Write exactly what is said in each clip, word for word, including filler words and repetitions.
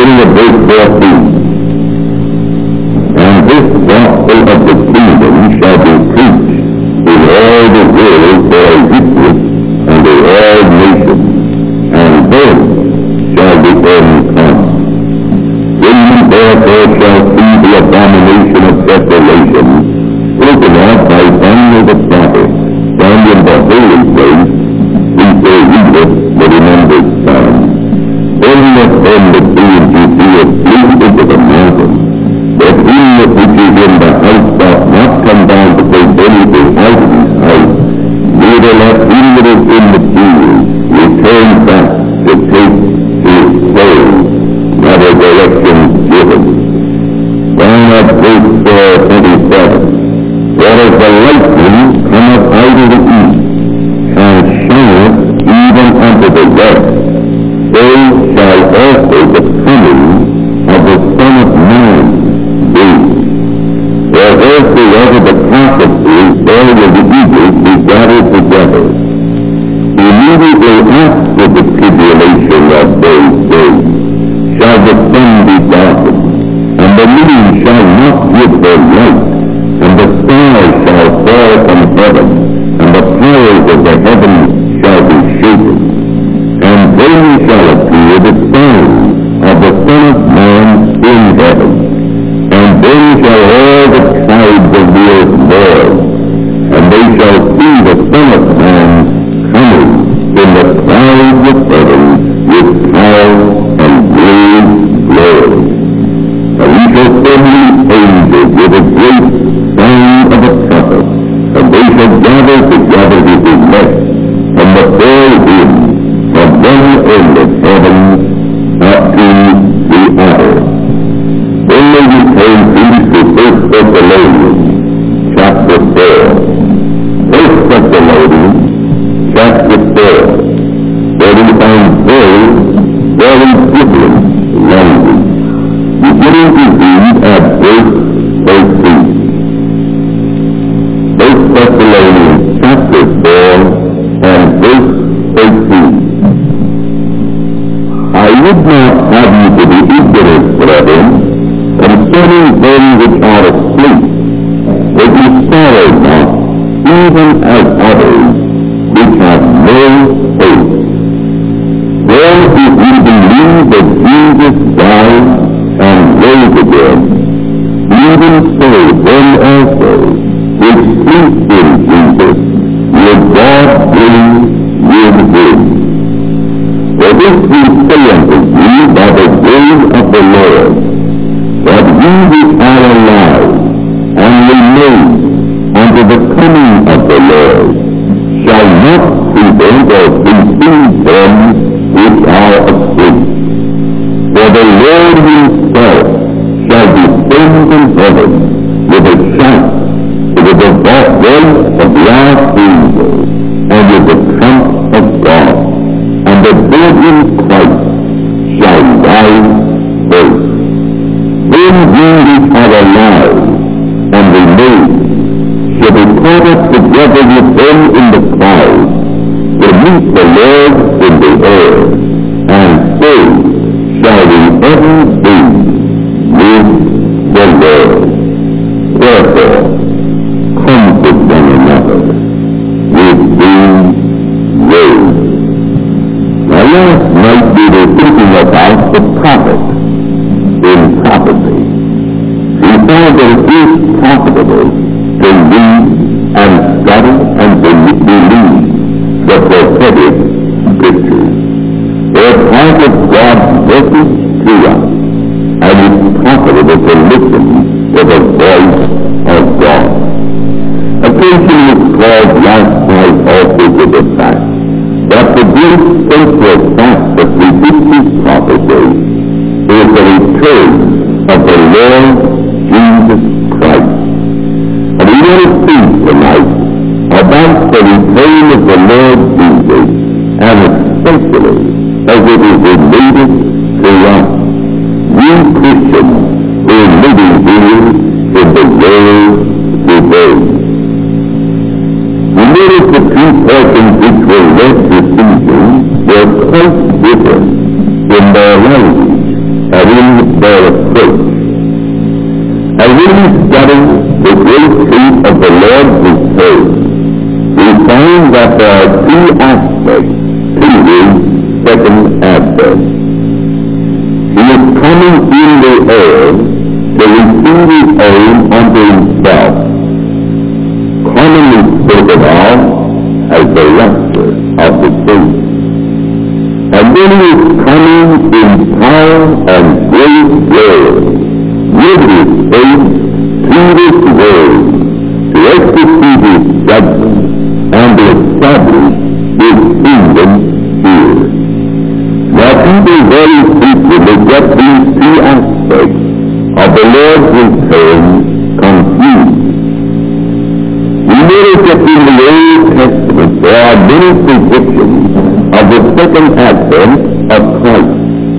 beginning of verse fourteen. And this gospel of the kingdom shall be preached in all the world for a witness unto all nations, and then shall the end come. When you therefore shall see the abomination of desolation spoken of by Daniel the prophet, down in the holy place, we say readeth the remembered Psalm. Then let them that be in Judea flee into the mountain, that he which is in the house doth not come down to take anything out of his house, neither let him that is in the field return back to take his soul, not a direction given. Down at verse twenty-seven. For as the lightning cometh out of the east, and shineth even unto the west, so shall also the coming of the Son of Man be. For wheresoever the prophecy there will the eagles be gathered together. Immediately after the tribulation of those days shall the sun be darkened, and the moon shall not give their light, and the stars shall fall from heaven, and the powers of the heavens shall be shaken. And then shall appear the sign of the Son of Man in heaven. And then shall all the tribes of the earth mourn, and they shall see the Son of Man coming in the clouds of heaven with power and great glory. And he shall send his angels with a great sound of a trumpet, and they shall gather together his elect from the four winds, from one end of heaven up to the other. Then may we turn please to First Thessalonians chapter four. First Thessalonians chapter four, where we find very, very different language. Beginning to read at verse thirteen. First Thessalonians chapter four and verse thirteen. I would not have you to be ignorant, brethren, concerning them which are asleep, that you sorrow not, even as others which have no faith. For if we believe that Jesus died and rose again, even so them also which sleep in Jesus will God bring with him. For this we say unto you by the word of the Lord, that we which are alive and remain unto the coming of the Lord shall not prevent or precede them which are asleep. For the Lord himself shall descend from heaven with a shout, with the voice of the archangel, and with the trump of God, and the dead in Christ shall rise first. Then we which are alive and remain shall be caught up together with them in the clouds to meet the Lord in the air, and so shall we ever be with the Lord. Therefore, comfort one another with these words. Now last night we were thinking about the prophet in prophecy. We found that it is profitable to read and study and to believe the prophetic scriptures. They are part of God's message to us, and it's profitable to listen to the voice of God. Attention was called last night also to the fact that the great central fact that predicts this prophecy is the return of the Lord Jesus Christ. And we want to think tonight about the return of the Lord Jesus, and especially as it is related to us, we Christians who are living here in the world today. We notice the two persons which were led to Caesar were quite different in their language and in their approach. As we study the great truth of the Lord's return, we find that there are two aspects to his second advent. He is coming in the air to receive his own unto himself, commonly spoken of as the rapture of the saints. And then he is coming in power and great glory, with his face to this world, to execute his judgment and to establish his kingdom here. Now people very frequently get these two aspects of the Lord's return confused. We notice that in the Old Testament there are many predictions of the second advent of Christ.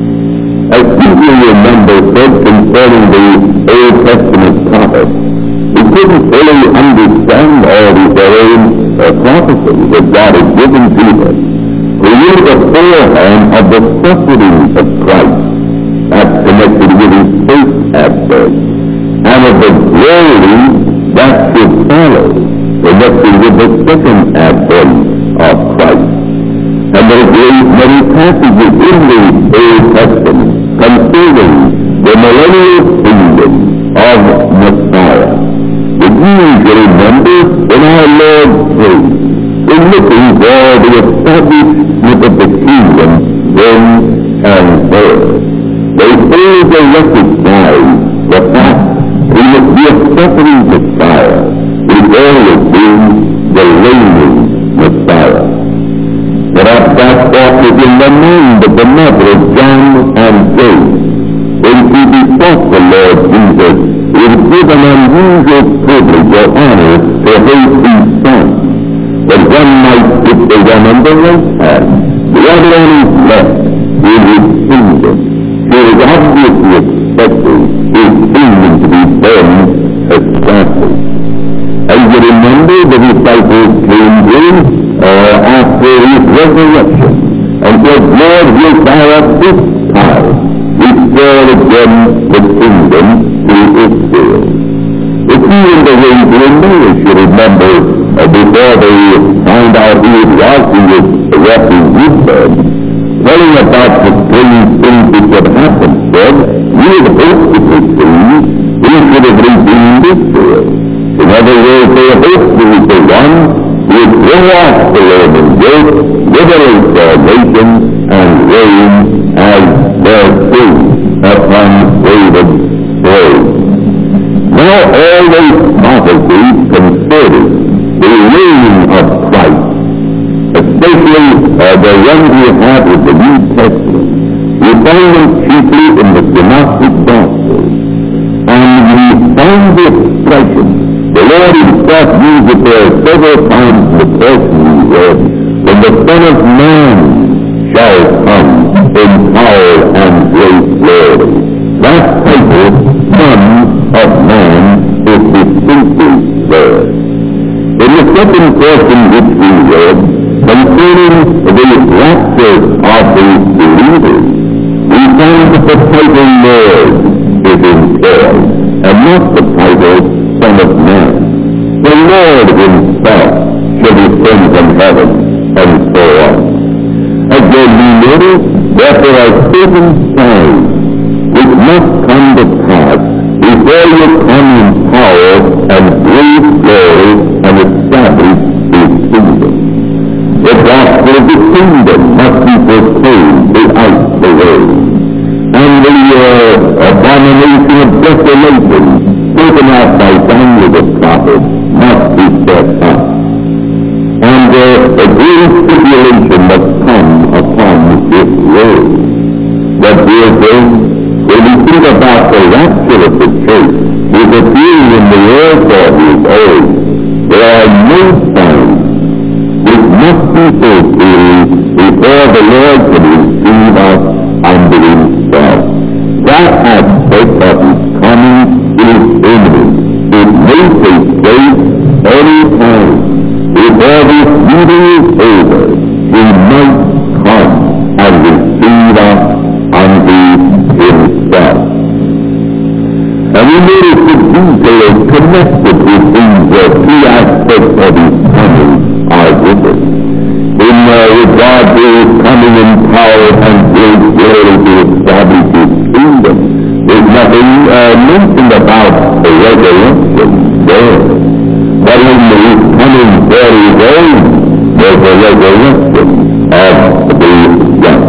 As people remember said concerning the Old Testament prophets, we couldn't fully understand all the their own uh, prophecies that God had given to them. We knew beforehand of the suffering of Christ, that's connected with his first advent, and of the glory that should follow, connected with the second advent of Christ. And there are many passages in the Old Testament concerning the millennial kingdom of Messiah. The Jews remember in our Lord's praise, in looking for the establishment of the kingdom then and there. They fail to recognize the fact he must be a suffering Messiah before he would be the reigning Messiah. Perhaps that thought was in the mind of the mother of John and James, when she besought the Lord Jesus to give an unusual privilege or honor to her two sons, that one might sit the one on the right hand, the other on his left, in his kingdom. She was obviously expecting his kingdom to be then established. And you remember the disciples came in uh, after his resurrection and said, Lord, wilt thou at this time restore again the kingdom to Israel? The key in the way to remember, you remember, uh, before they found out who it was who was walking with them, telling about the strange things which had happened, said, we had hoped to receive, we should have redeemed Israel. In other words, they hoped to be the one who would throw off the Roman yoke, liberate their nation, and reign as their king upon David's throne. Now all those prophecies concerning the reign of Christ, especially uh, the ones we have with the New Testament, we find them chiefly in the Synoptic Gospels, and we find the expression. The Lord himself used it there several times in the portion we read, when the Son of Man shall come in power and great glory. That title, Son of Man, is distinctly there. In the second portion which we read, concerning the rapture of the believers, we find that the title Lord is employed, and not the title Son of Man. The Lord himself shall descend from heaven, and so on. Again, we notice that there are certain signs which must come to pass before you come in power and great glory and establish his kingdom. The gospel of the kingdom must be proclaimed throughout the world, and the uh, abomination of desolation spoken out by Daniel the prophet must be set up. And uh, a great tribulation must come upon this world. But dear friends, when we think about the rapture of the church, with appearing in the earth of his own, there are no signs which must be fulfilled before the Lord can receive us unto himself. That aspect of his coming is imminent. It may take place any time. Before this meeting is over, he might come and receive us unto himself. notice the details connected with these uh, three aspects of his coming are given. In uh, regard to his coming in power and great glory to establish his kingdom, there's nothing uh, mentioned about the resurrection there. But in his coming for his own, there's a resurrection of the just.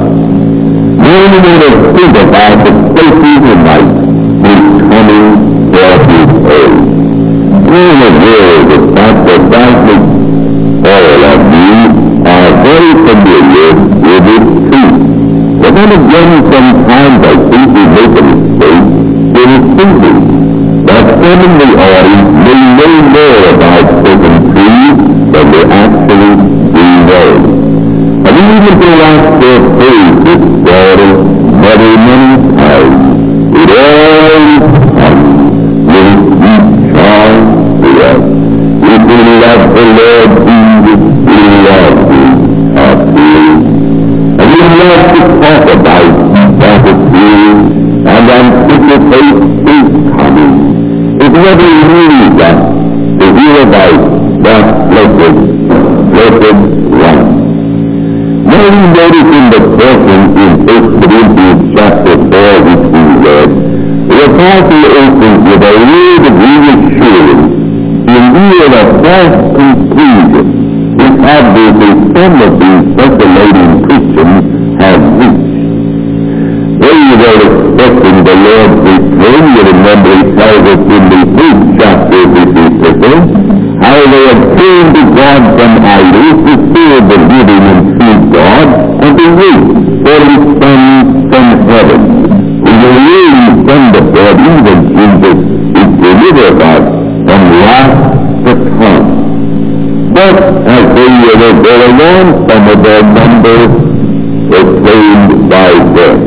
Now we want to think about the places in life his coming for his own. We are aware of the fact that doubtless all of you are very familiar with this truth. But then again, sometimes I think we make a mistake in thinking that some in the audience may know more about certain truths than they actually do know. And even though after heard this story many, many times, it always comes with a deep charm to us. If we love the Lord Jesus, we love him, our feelings. And we love to talk about that appearing and anticipate his coming. It never really that to hear about that blessed, blessed one. Now we notice in the portion in First Corinthians chapter four which we read, the apostle opens with a word of reassurance in view of a false conclusion which obviously some of these speculating Christians have reached. They were expecting the Lord's return. You remember he tells us in the first chapter of this epistle how they had turned to God from idols to serve the living and true God and to wait for his Son from heaven. We will really send the God, even Jesus, is delivered us from wrath to come. But as they were going on, some of their numbers were claimed by death.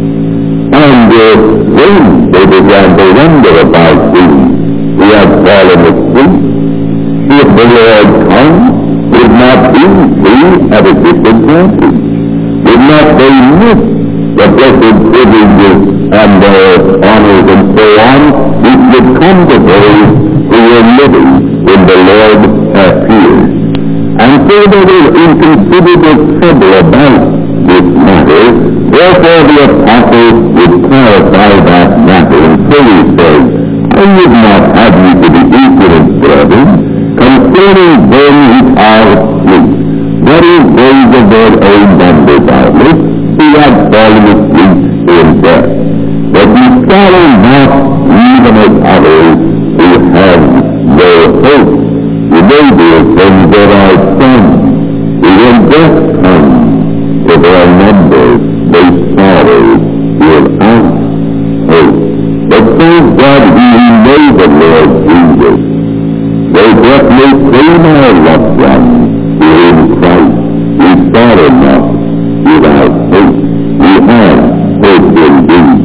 And uh, then they began to wonder about these who had fallen asleep. If the Lord comes, would not these three have a disadvantage? Would not they miss the blessed privileges and their honors and so on, which would come to those who were living when the Lord appeared? And so they were in considerable trouble about this matter. Therefore the apostle would clarify that matter. And so he says, I would not have you to be ignorant, brethren, concerning them which are asleep. That is, those of their own number, doubtless, who had fallen asleep in death. But we follow not even as others who have no hope. You know, dear friends, there are some who when death comes to their numbers, they sorrow without hope. But thank God we know the Lord Jesus. Though death may claim our loved ones here in Christ, we sorrow not without hope. We have hope indeed.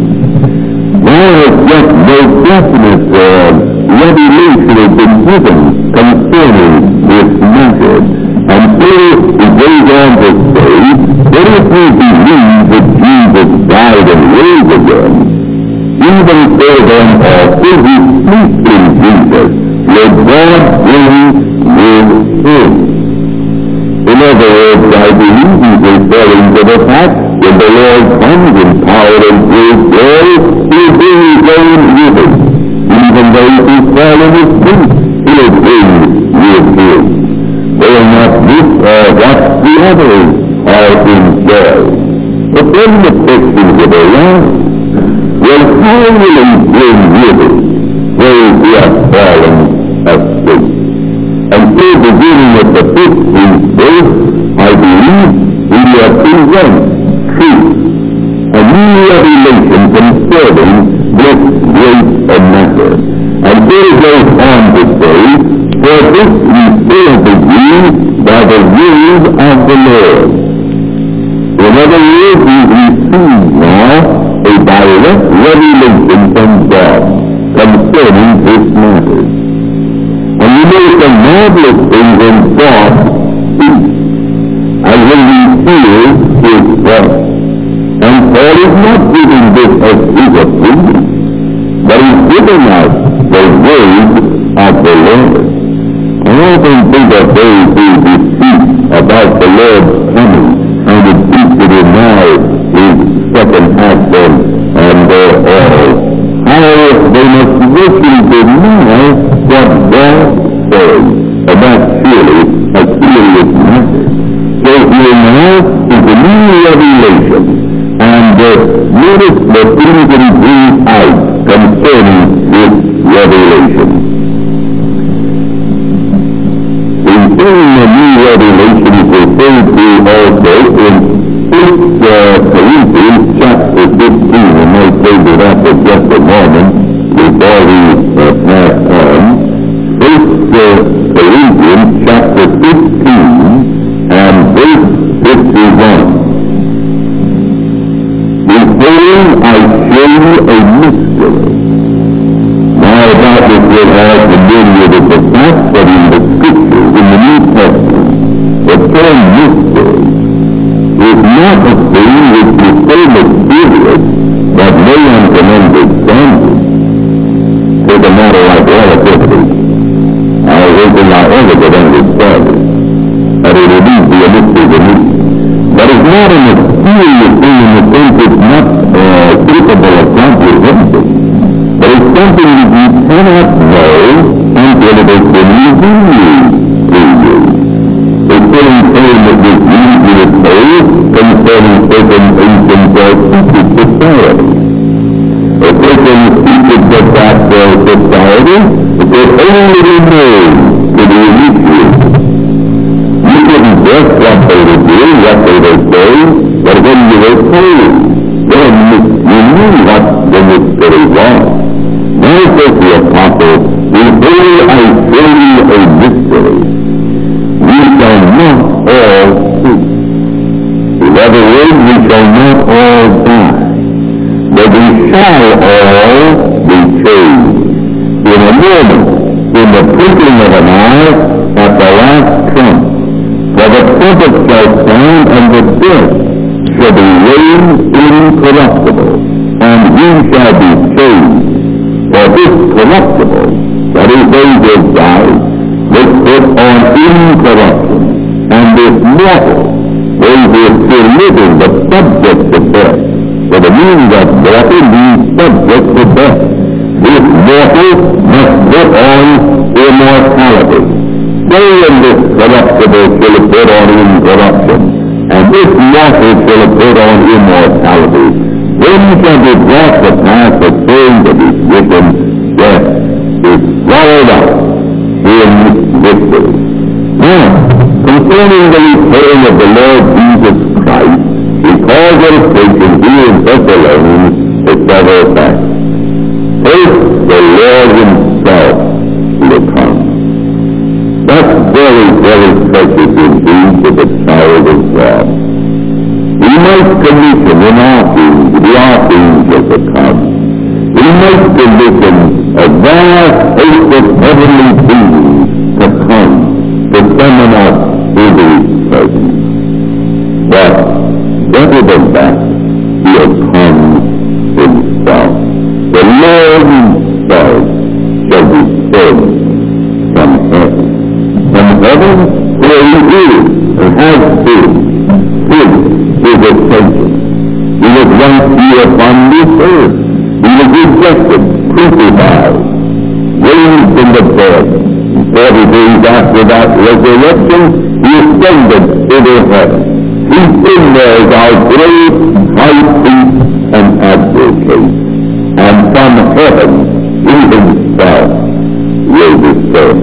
Now as yet no definite uh, revelation has been given concerning this matter. And so he goes on to say, that if we believe that Jesus died and rose again, even so then also who sleep in Jesus, will God bring with him. In other words, I believe he's referring to the fact when the Lord comes in power and great glory, he'll bring his own with him. Even those who fall in his sleep, he'll bring with him. They will not miss or watch the others are in joy. But then the question will arise, well, how will he bring with him those who have fallen asleep? And so beginning at the fifteenth verse, I believe we are present truth, a new revelation concerning this great matter. And so it goes on to say, for this we fail to do by the word of the Lord. In other words, we receive now a direct revelation from God concerning this matter. And you know it's a marvelous thing when God speaks, and when we hear his voice. And Paul is not giving this as his opinion, but he's giving us the word of the Lord. I often think of those who dispute about the Lord's coming and the teacher in now his second advent and their all. How they must listen to now what God says, and that's surely a serious matter. So here now is the new revelation, and uh, notice the things that he brings out concerning this revelation. In saying the new revelation is referred to also in First uh, Corinthians chapter fifteen, and I'll say to that for just a moment before we uh, pass on. First uh, Corinthians chapter fifteen and verse fifty-one. Behold, I show you a mystery. Now that is what all familiar with the fact that in the Scriptures, in the New Testament, the term mystery is not a thing which is so mysterious that no one can understand it. Take a matter like relativity. I hope that I ever could understand it, but it will be a mystery to me. But it's not a mysterious thing in the sense it's not uh, capable of comprehension. But it's something that you cannot know until it has been revealed to you. The same thing that was usually told concerning certain ancient or secret society. A certain secret of that uh, society that only remains to be initiated. You couldn't guess what they would do, what they would say, but when you were told, then you knew what the mystery was. Now says the apostle, behold, I show you a mystery. We shall not all see. In other words, we shall not all die, but we shall all be changed. In a moment, in the twinkling of an eye, at the last trump. For the trumpet shall sound, and the dead shall be raised incorruptible, and we shall be changed. For this corruptible, that is those that die, was put on incorruption, and this mortal, those who are still living, but subject to death. For the meaning of mortal means subject to death. This mortal must put on immortality. So in this corruptible shall have put on incorruption, and this mortal shall have put on immortality. When shall be brought to pass the saying that is written, death is swallowed up in victory. Now, concerning the return of the Lord Jesus Christ, he calls our attention here in Thessalonians to several facts. First, the Lord himself will come. That's very, very precious indeed to the child of God. We might commission in our things, the archangel to come. We might commission a vast host of heavenly beings to come, to summon us into his presence. But better than that, he'll come himself. The Lord himself shall descend from heaven. From heaven, where he is and has been, his his attention. He was once here upon this earth. He was rejected, crucified, raised from the dead. Forty days after that resurrection, he ascended into heaven. He's in there as our great high priest and advocate. And from heaven, he himself will descend.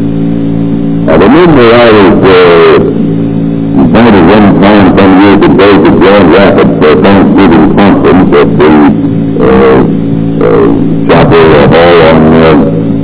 I remember I was uh, invited one time some years ago to Grand Rapids for a Thanksgiving conference at the uh, uh, chapel hall on uh,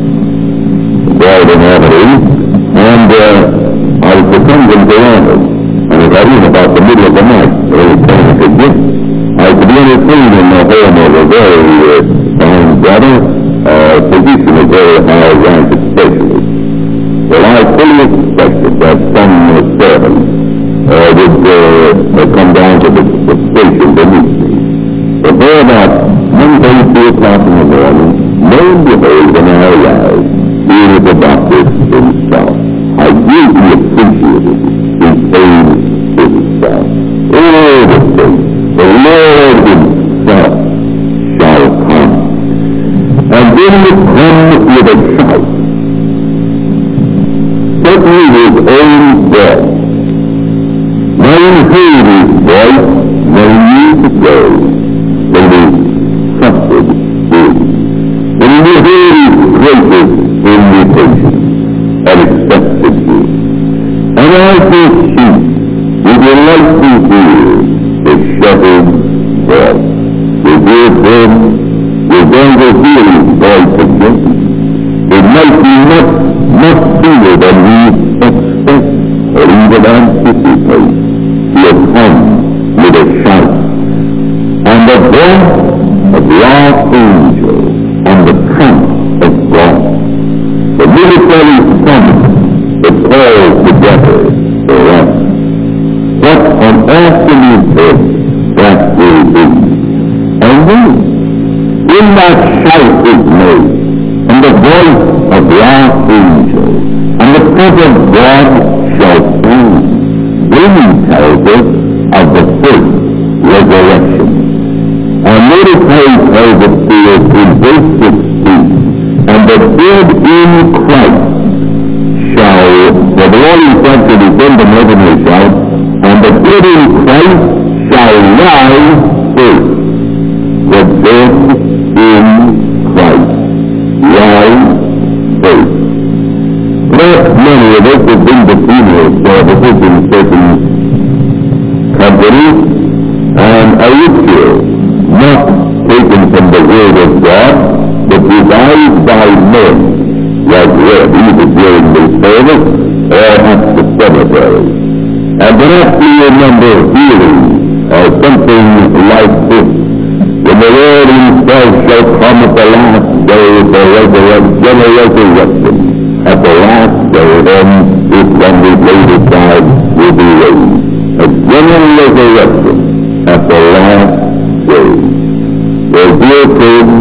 Baldwin Avenue, and uh, I was to come to Toronto, and it got in about the middle of the night, so I was trying to forget. I was to be entertained in the home of a very uh, fine brother, uh, physician, a very high-ranked specialist. Well, I fully expected that some uh, servant uh, would uh, come down to the, the station to meet me. But there about one thirty, two o'clock in the morning, lo and didn't come with a shout. Certainly his own voice. Now you heard his voice many years ago when he trusted him. When you heard his gracious invitation and accepted him. And as his sheep, we will like to hear the shepherd's voice. We hear him, we're going to hear his voice again. It might be much, much sooner than we expect or even anticipate. He'll come with a shout. And the voice of the archangel on the trump of God. The military summons the calls together for us. What an awesome event that will be. And then, in that shout is made, and the voice of the archangel, and the presence of God shall stand. Then he tells us of the first resurrection. And notice how he tells us here in verse sixteen, and the dead in Christ shall, for the Lord himself to descend from heaven will shout, and the dead in Christ shall rise first. The dead in Christ rise first. Perhaps many of us have been to funeral services in certain companies, and a ritual not taken from the Word of God, but devised by men, like read either during the service or at the cemetery. And perhaps we remember hearing uh, something like this. When the Lord himself shall come at the last day for resurrection, general resurrection, at the last day, then this one we laid aside will be raised. A general resurrection at the last day. Well, dear friends,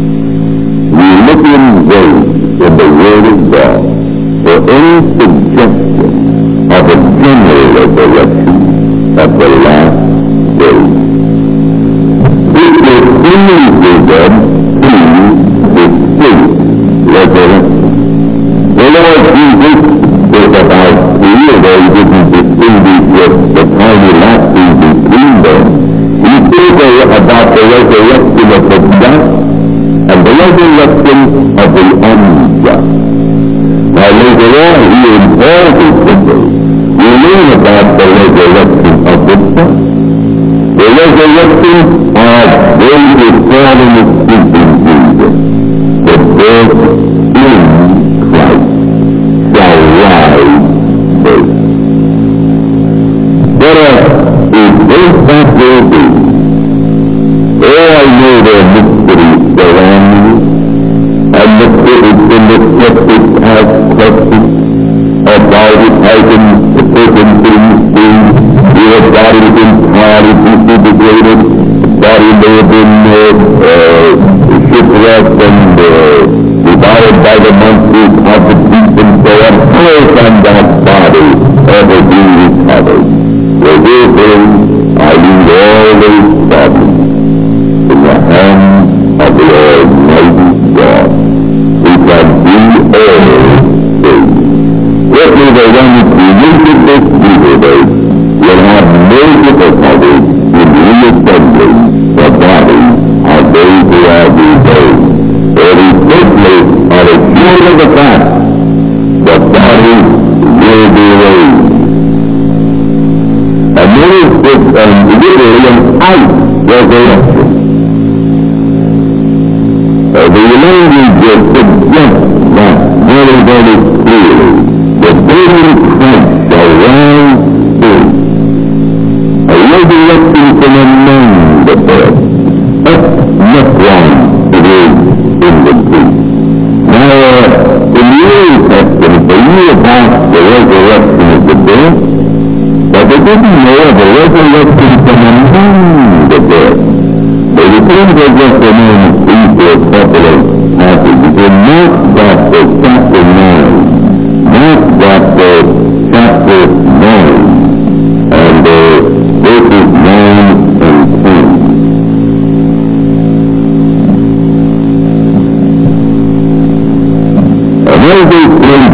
we look in vain in the Word of God for any suggestion of a general resurrection at the last day. It will clearly present to distinct resurrection. The Lord Jesus was about three, although he didn't distinguish just the tiny lapses between them. He spoke about the resurrection of the just and the resurrection of the unjust. Now later on, he in Paul's epistle, we learn about the resurrection of the just. The resurrection of those who fall in the sleeping Jesus. The dead in Christ shall rise first. What else is this that will be? Oh, I know there are mysteries surround me, and the critics and the skeptics ask questions about it, how can the certain things be? Your body is entirely disintegrated, the body may have been uh, uh, shipwrecked and uh, devoured by the monsters of the deep and so on. How can that body ever be recovered? For therefore, I leave all those problems in the hands of the Almighty God, who can do all things. Certainly the one who created this universe will have no difficulty in reassembling the body of those who are reborn. For we certainly are assured of the fact the body will be raised. And notice this um, literally an out resurrection. Uh, the language suggests that very, very clearly. The dead in Christ shall rise first. A resurrection from among the dead. That's not wrong it is in the Greek. Now, uh, in the Old Testament, they knew about the resurrection of the dead, but they didn't know of a resurrection from among the dead. They returned to just a moment for a couple of passages in Mark chapter chapter nine. Mark chapter chapter nine, and uh, verses nine and ten.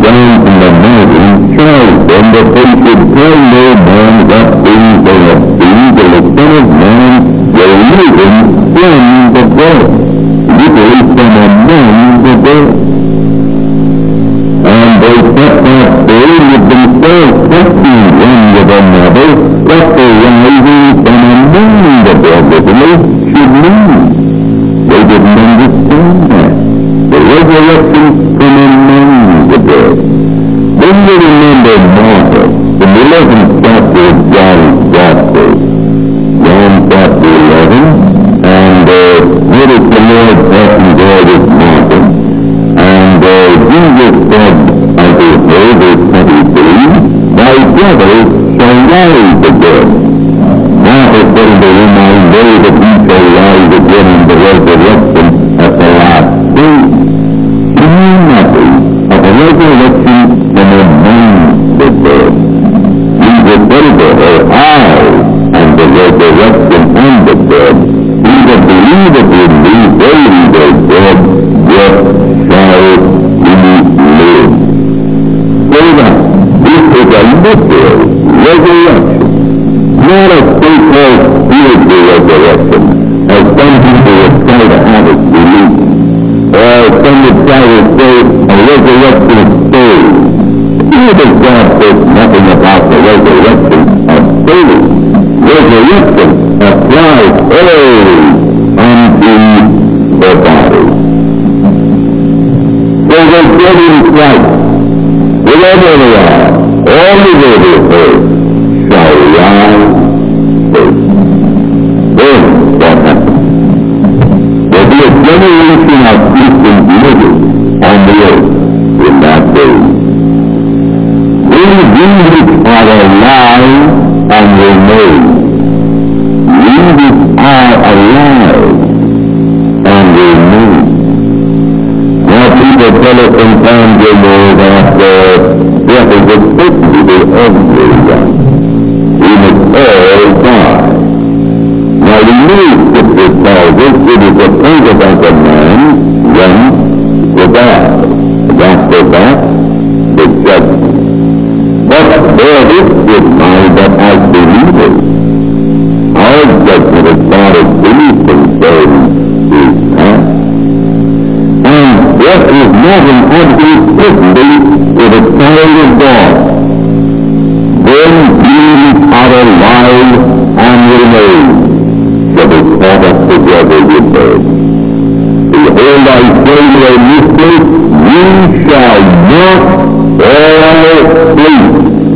down from the mountain charged them that they should tell no man what things they have seen till the Son of Man will risen from the dead, literally from among the dead. And they kept not staying with themselves, questioning one with another, what the rising from among the dead literally should mean. They didn't understand that. The resurrection from among the dead. Then you remember Martha, in the eleventh chapter of John's Gospel, John chapter eleven, and uh, notice the Lord talking there with Martha, and uh, Jesus said unto her, verse twenty-three, thy brother shall rise again. Martha said unto him, I know that he shall rise again in the resurrection at the last day. She knew nothing of the resurrection from among the dead. Jesus said unto her, I am the resurrection and the dead. He that believeth in me, though he were dead, yet shall he live. So that this is a literal resurrection, not a so-called spiritual resurrection, as some people would try to have it believed. Or some would try to say a resurrection of souls. Here does God says nothing about the resurrection of souls. Resurrection applies always unto the body. So the dead in Christ, wherever they are, all the over earth shall rise first. Then what happens? There will be a generation of Christians living on the earth in that day. We which are alive and remain. We which are alive and remain. Now people tell us sometimes, you know, that uh, death is a certainty to everyone. We must all die. Now the new scripture tells us it is appointed unto man once to die. And after that, the judgment. But there is this mind that as believers, our judgment as far as belief concerned is past. And death is not an absolute certainty to the child of God. Then we are alive and remain, shall be caught up together with them. Behold, I say to you in this place, you shall not all sleep.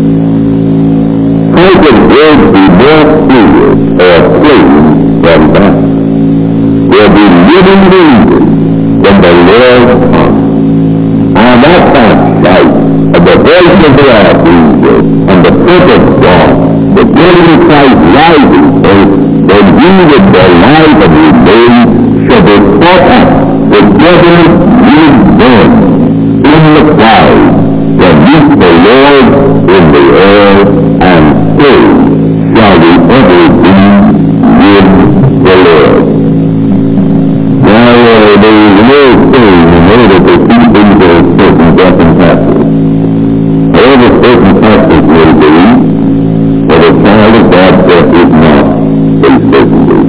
How can words be more clear or plain than that? There be living believers when the Lord comes. And at that sight, of the voice of the archangel and the foot of God, the dead in Christ rising first, then we with the life and remain shall be caught up together with them in the clouds to meet the Lord in the air, and so shall we ever be with the Lord. Now, uh, there is no saying in order to see things that are certain, death and taxes. However, certain taxes may be, for the child of God death is not a certainty.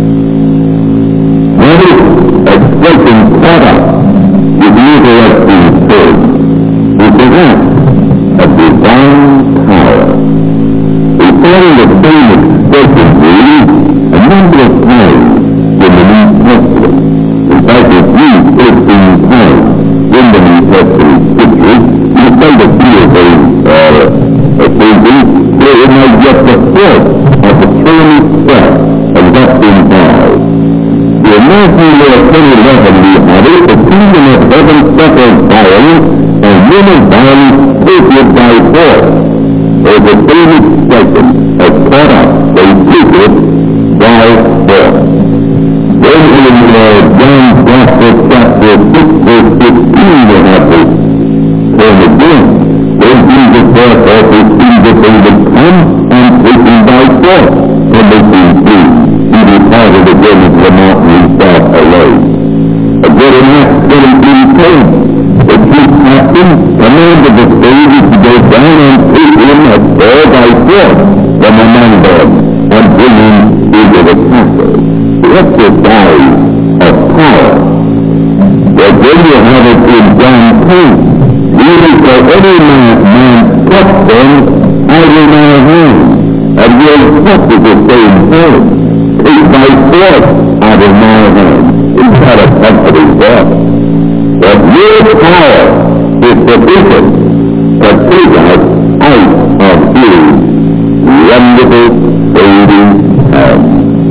Notice expression caught up with the interesting term, which is that of divine power. We find the same expression used a number of times in the New Testament. In fact, it's used thirteen times in the New Testament scriptures. You find a few of those uh, occasions where it might get the force of the term itself and what's involved. The Matthew ten eleven we have it, the kingdom of heaven suffers violence, and men of violence take it by force. There's a same expression as caught up, they take it by force. Then in uh, John's Gospel chapter six verse fifteen we have this term again. Then Jesus therefore perceived that they would come and take him by force, and they came free. He departed again into the mountain himself alone. Again in Acts seventeen ten, the chief captain commanded the soldiers to go down and take him as far by force from among them and bring him into the castle. The exercise of power. But when you have it in John ten, even for any man, man touch them, I will not hand, and will touch at the same time. Take by force out of my hand. It's not a comforting thought. But your power is sufficient to take us out of his wonderful saving hand.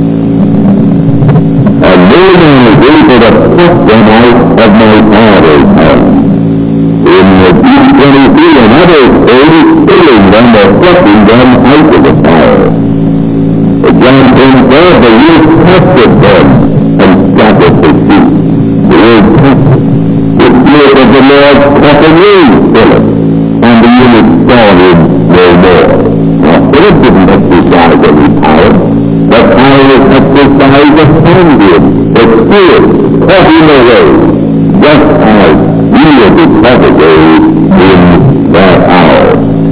And no man is able to pluck them out of my Father's hand. In the Luke twenty-three and others say, killing them or plucking them out of the fire. But John ten said, the Lord tested them and scattered the sheep. The word tested. The Spirit of the Lord cut away Philip, and the eunuch saw him no more. Now Philip didn't exercise any power. The power was exercised upon him. The Spirit cut him away, just as he was cut away in that hour.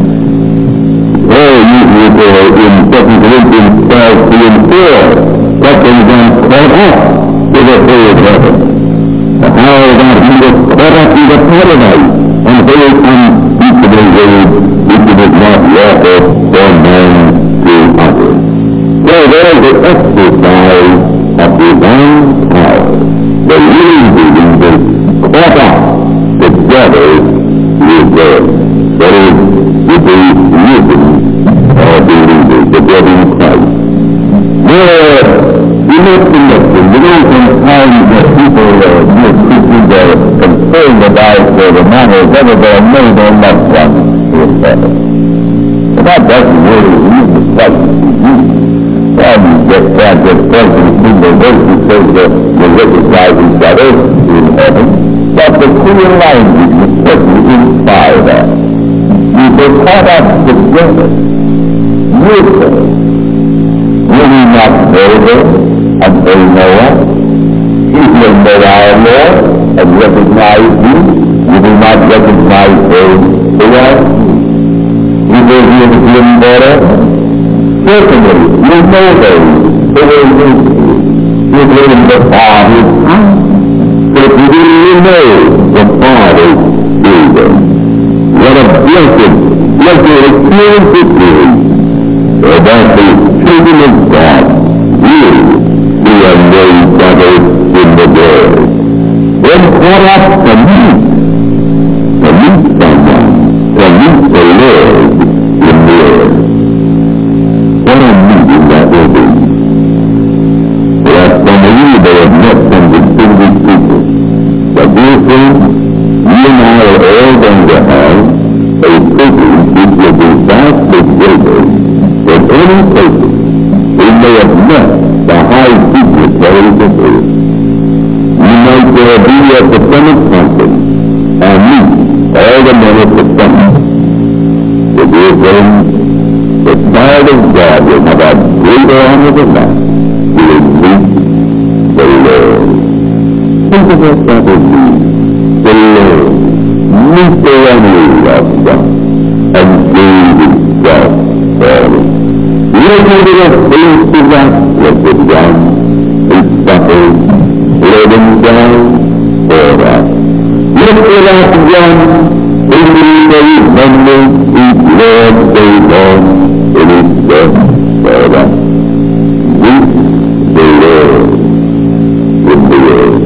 Paul uses it in Second Corinthians twelve, three and four, something then caught up to the third heaven. The power that he was caught up to the paradise, and there comes each of his ways, which it is not lawful for man to utter. So there is the exercise of divine power. The living being is caught up together with God. That is, with the living or believers, the dead in Christ. There, in that connection, you know sometimes that people, uh, new Christians are concerned about uh, the matter of whether they have made their loved ones in heaven. And that doesn't really mean the Christ is used. And you get that just present in the verse that says that you recognize each other in heaven. But the clear language is certainly inspired that. You were caught up together with them. Will you not know them and they know us? If you know our Lord and recognize you, you will not recognize those who are you. You will hear him better. Certainly, you know those who will meet you. You will in the Father's house. But you didn't know the Father's children. What a blessed, blessed experience it is that the children of God will be amazed brothers in the world. When caught up to meet, to meet someone, to meet the Lord in the earth. What a meeting that will be. That from the year they have met some distinguished people. But dear friends, you and I are all going to have a privilege which will be vastly greater than any person who may have met the high dignitaries of earth. You might uh, be at the Senate conference and meet all the men of the Senate. But dear friends, the child of God will have a greater honor than that. He will meet the Lord. Think of what that would be. The Lord. Meet the enemy of God and gave himself for him. Look into the face of that blessed one who suffered, laid him down for that. Look to that one who knew the remembrance his Lord gave on in his death for that. Meet the Lord in the earth.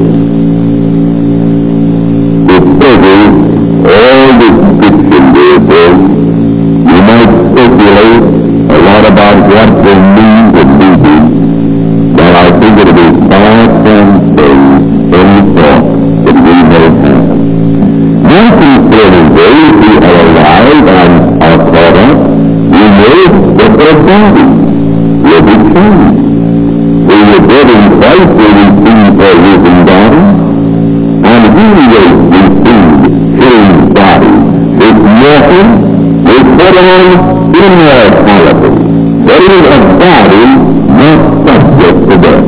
All description, therefore, you might speculate a lot about what they mean to be, but I think it will be far from any thought that we may have. Now concerning those who are alive and are caught up, we know that their bodies will be changed. They were dead in Christ, they received their living body, and he will receive changed body. This mortal will put on immortality. That is a body not subject to death.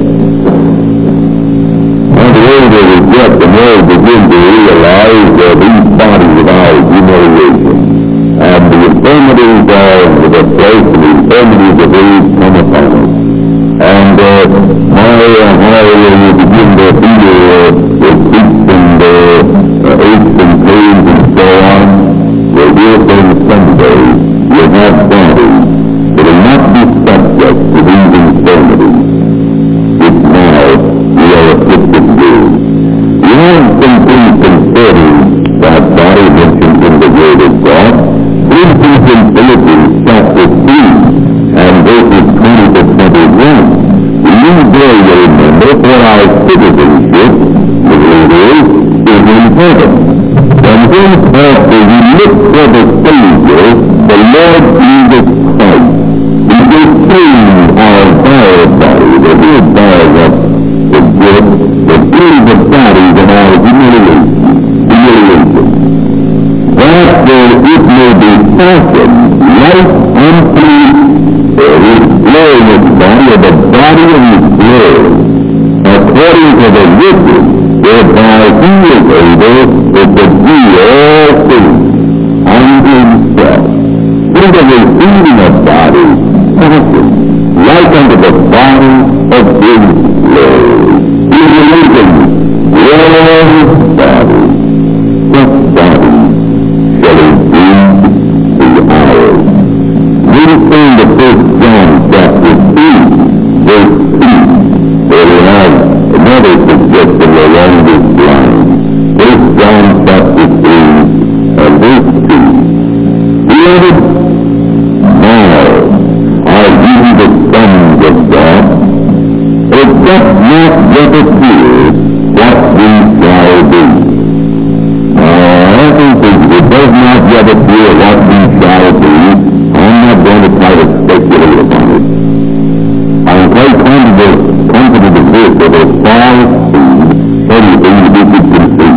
And the older we get, the more we begin to realize that these bodies of ours humiliation, and the infirmities of the place, and the infirmities of age come upon us. And uh, how, how will you begin to feel uh, the creaks and uh, uh, aches and pains and so on? Well, we'll say someday you'll have bodies that will not be subject to these infirmities, which now we are afflicted with. We have some things concerning that body mentioned in the Word of God. For instance, in Philippians chapter two and verses twenty to twenty-one, we there will remember for our citizenship, the believers, is in heaven. And henceforth we look for the Savior, the Lord Jesus Christ, who will change our vile body, that will bear up the guilt, the pain of bodies and our humiliation, humiliation. That uh, it may be fashioned like unto uh, his glorious body, or the body of his glory, according to the riches whereby he is able to subdue all things unto himself. Think of receiving a body fashioned like unto the body of his glory. He related glorious body, such body shall indeed be ours. We turn to First John chapter two, verse two, where we have another suggestion along this line. First John chapter two and verse two. Beloved, now are ye the sons of God, it doth not yet appear what we shall be. Uh, I think it does not yet appear what we shall be. I'm not going to try to speculate upon it. I'm quite confident, confident of this, that as far as anything we could conceive.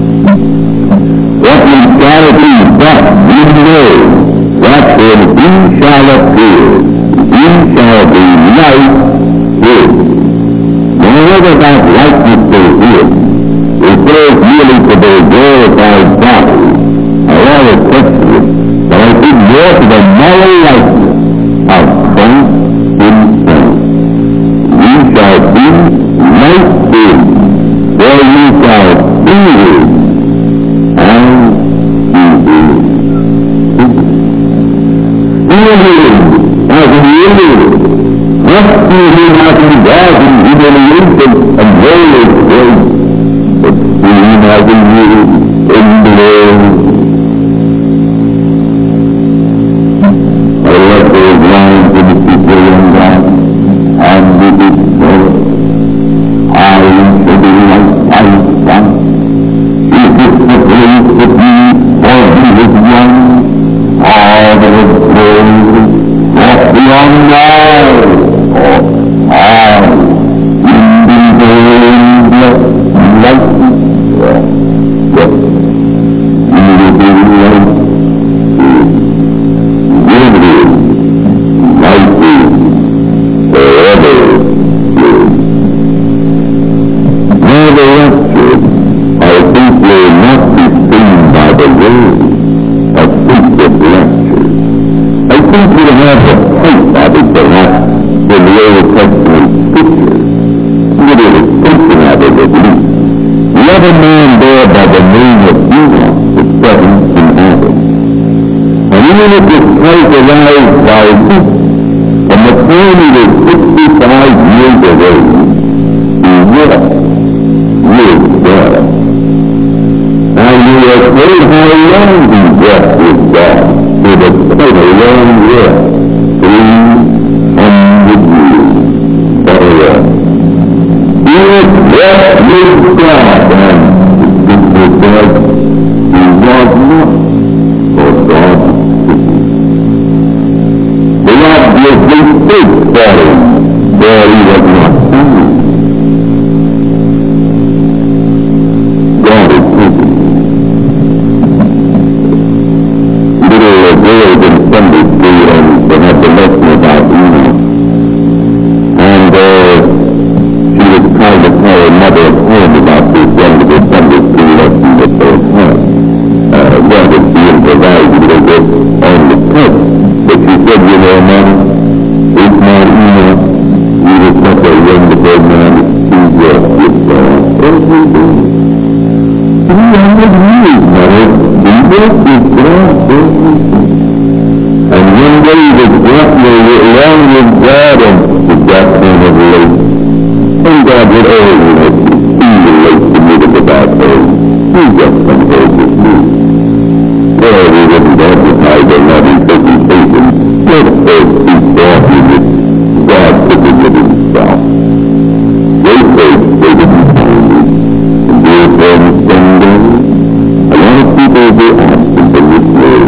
What we shall be, but we know that when he shall appear, he shall be like him. Now, whether that likeness to him refers merely to their glorified body, I rather question it, but I think more to the moral likeness of Christ himself. We shall be like him, for we shall see him as he is. See him as he is. Not see him as he was in humiliation and glorious grace, but see him as he is in glory. I love those lines in the people and God, and it is so. I shall be like Christ one. Is this the place that we for he is one? All that is glory, not beyond now, or I, in the world, like it, yes, he will be like it. Give it, like it, forever good. Now the rapture, I think, will not be seen by the world, a secret rapture. I think we'll have a type of it perhaps in the Old Testament scripture. It is a picture of it at least. We have a man there by the name of Enoch, the seventh in heaven. And Enoch was quite alive by this, and the time he was sixty-five years of age, he walked with God. Now you have heard how long he walked with God. It was quite a long walk, three hundred years. What a walk. He was walked with God, and the scripture says he was not, for God was with him. The obviously stood for him, for he was not found. God is with him. Little girls in Sunday school, and they had the lesson about Enoch. And uh, she was trying to tell her mother at home about this young much. But you said, you know, man, it's not, you know, you just have to run the bed, man, to your gift every day. three hundred years, man, the work is God every day. And one day the God will along with God and the God kind of relate. And God will always have to see relate to me about her. He just comes over with me. Well, we wouldn't advertise or not interpretation. Let us be God with it. God took it with himself. They say they didn't find it. And therefore, Sunday, a lot of people were absent from this day.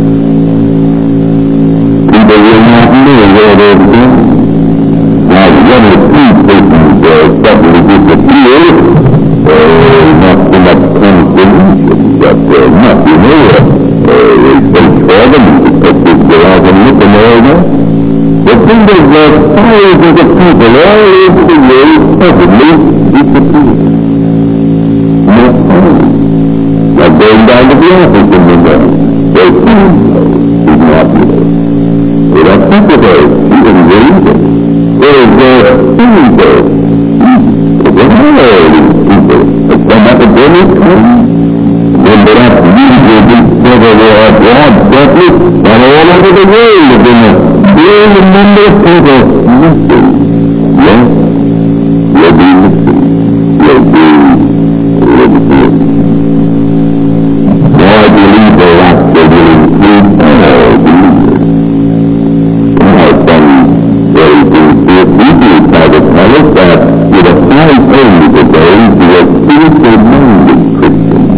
People will not know where they're going. Now, one of the few persons uh, suddenly disappeared. Uh, not so much consolation, but uh, not, you know, uh, uh, they search for them and detectives go out and look and all that. But then there's uh, thousands of people all over the world suddenly disappeared. Not found. Like going down to the office in the morning. They found her. She's not here. They don't think of her. She didn't believe it. There's uh, people. There's all these people. But some academic come. Then they have to use their discover their abroad certainly, and all over the world have been a great number of people missing. Yes, you'll be missing. You'll be missing. Now I believe the rapture will include all believers. Now some very sincere people try to tell us that it applies only to those who are spiritual-minded Christians.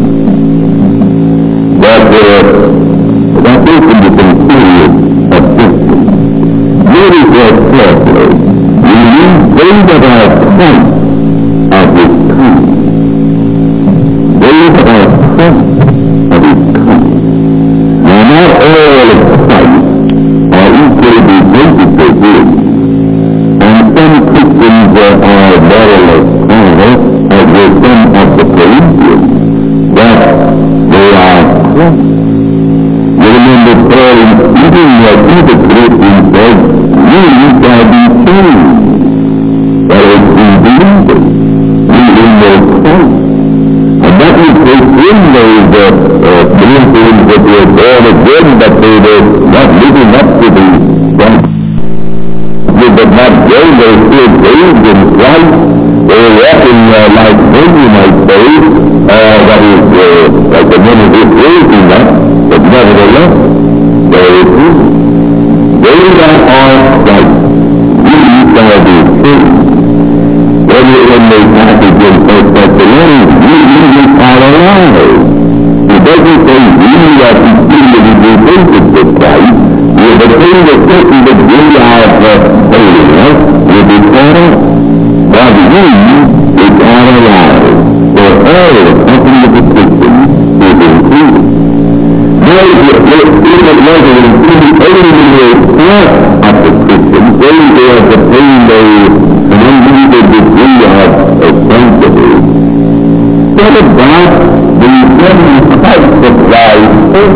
But uh, that opened to some serious objections. Notice that carefully. We need they that are Christ of his coming. They that are Christ of his coming. Now not all of Christ are equally devoted to him. And some Christians uh, are more or less carnal, as were some of the Corinthians, that they are Christ. You remember Paul in speaking what he the Corinthians said, we shall be changed. That is, we believe it. We will know Christ. And that was within those uh, uh, Corinthians that were born again, but they were not living up to the Christ. They did not go, they were still bathed in Christ. They were walking uh, like men, you might say, uh, that is, uh, like the men of this raising up, but nevertheless, they do. They that are Christ, we shall be changed. When you in the passage in First Thessalonians, we even are alive. It doesn't say we are continually devoted to Christ. We have attained a certain degree of uh, holiness, we be caught up. But we which are alive, for all the company of the Christians is included. Now, if it wasn't included only in the part of the Christians, then they have attained a, an unlimited degree of sanctity. What about the seven types of life?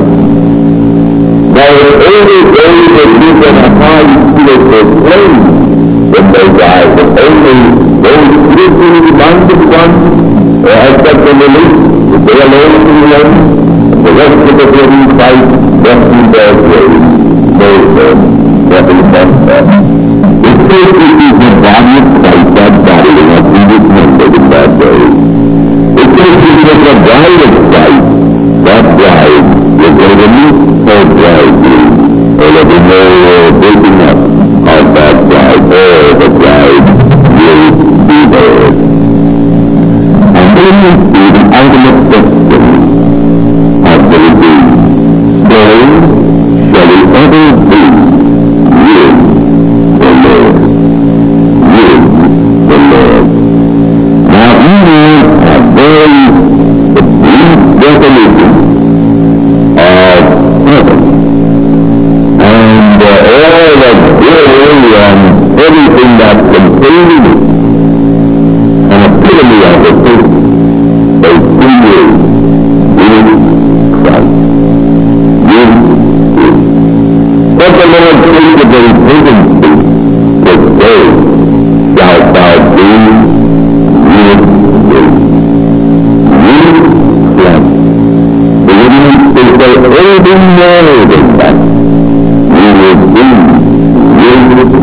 Now, it's only those that live in a high spiritual plane when they die, but only those spiritually minded ones who have such a relief that they alone can learn, and the rest of the living Christ left in their grave. Those are nothing but that. If this is the body of Christ, that body will not be dismembered in that day. If this is the bride of Christ, that bride will go to meet her bridegroom, or there will be no breaking up of that bride, or the bride will be there. And then we see the ultimate question of the redeemed. So shall we ever be with the Lord? With the Lord. Now we have a very brief definition of heaven. And uh, all the glory and everything that's contained in it, an epitome of the thing. will anything more than that. We will be with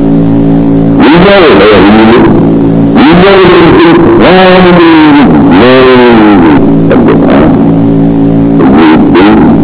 we know that we will. We know that it is only glory of the Father. We will be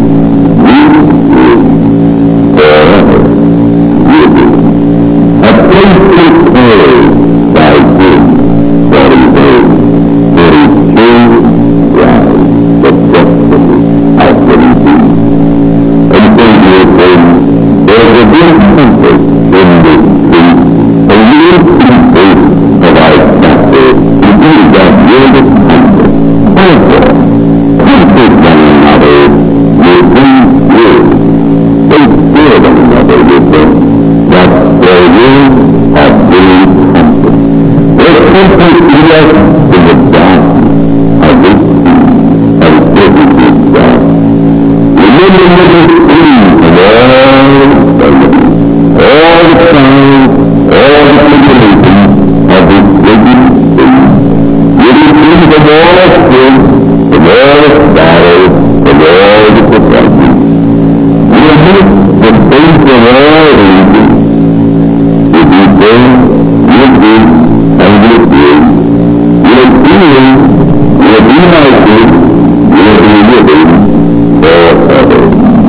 with forever. With it. A place is called by him for his name. For his true bride, the destiny of the redeemed. And so dear friends, there is a great comfort in this truth. And we will see this of our chapter to do that with the comfort. Therefore, comfort one another with these words. Take care of one another with them, that there will have great comfort. Their comfort is us in the darkness of this sea and perfect God. Remember that it is free from all suffering, all the trials, all the tribulations of this wicked sea. It is free from all sin, from all sorrow, from all the perplexity. We admit the faith of all ages. If we say, we agree, and we agree, we are feeling, we are united, we are living forever.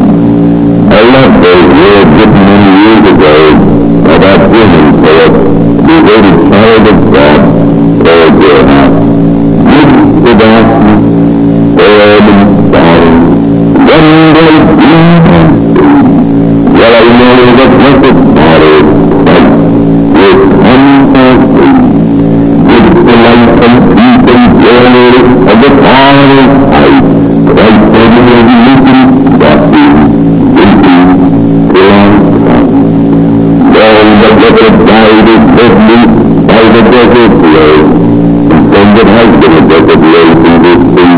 I love those words written many years ago about women poet, devoted child of God, Paul Gerhardt. Midst the darkness, toil and sorrow, wonder, dream, and see. Well, I know that blessed sorrow, Christ, will come for free. With the light and peace and joy of the Father's sight, Christ will be a religion that is waiting till our come. Long the blessed bride is led me by the desert road, and from that has been a desert road in this sea.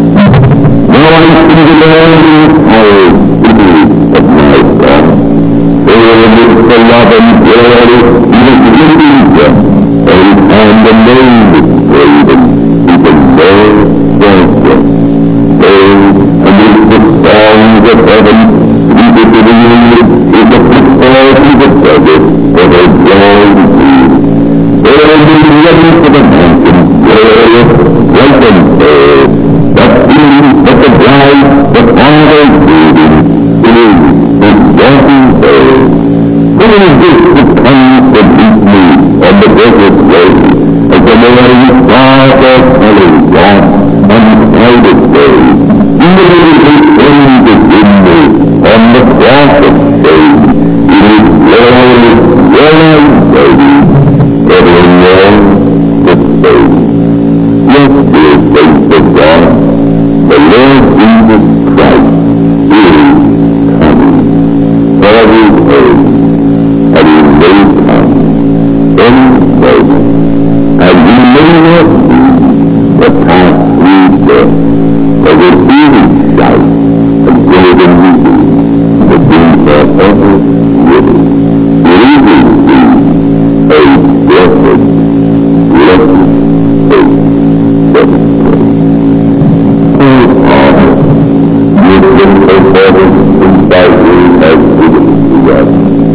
Now I see the Lord in the power city of my God. There amidst the love and glory, he is living death, and on the name is graven, he can bear transgress. There, amidst the songs of heaven, sweetest in the union is the footfall to the desert for their joy to see. There is the ready for the mountain, glorious, bright and fair, that seems that the bride, the Father breathing, is his walking there. Who is this that comes to meet me on the desert road, as the morning star for colors lost on the brightest day? Even if his friend is in me on the cross of shame, it is glorious, glorious baby, evermore the same. Yes, dear saints of God, the Lord Jesus Christ is coming. For his name, and he may come any moment, and we may not see the path through death, but will hear his shout and golden weeping, to be forever with him. Believing thee, a blessed, blessed faith, seventh grade. Oh, Father, you have been so forward since thy word has given to us.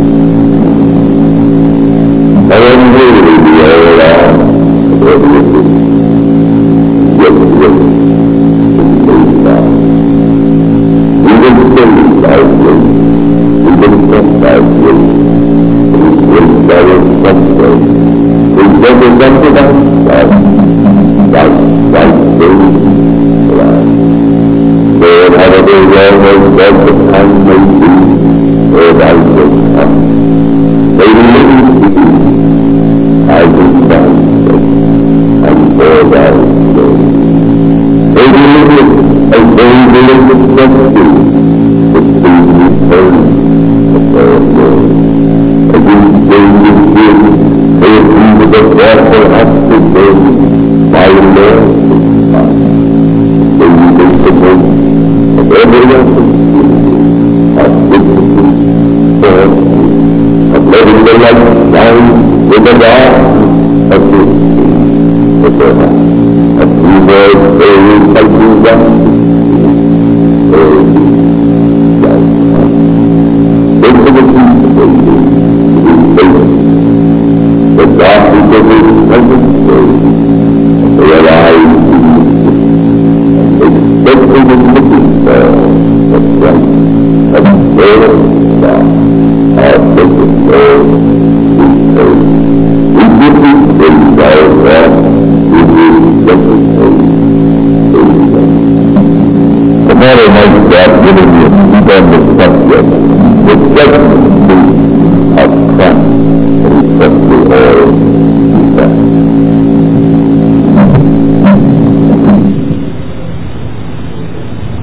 And unworthy we are all of everything. Yet willing to lay down. We will sing thy grace. We will trust thy grace. We will thy comfort. We represent thyself. Thy right faith glad. Lord, however well those said the time may be, where thy will come. May we live in peace, as in thy faith, and for thy glory. May we live as those who live with trust thee, to see return of their Lord. As we stay with thee, may it be with the thoughtful acts of those by the Lord is mine. May we make the most of every opportunity of witnessing for thee, of letting the light shine in the darkness of this sea, with the heart, as we were saved by you, God, for thee. because of his presence, their eyes expecting and looking for the strength of their God, our sacred Lord, whose faith. We give you praise, our God, in his sacred faith. Amen. The matter might God given you to keep on the subject, the judgment of Christ, and especially all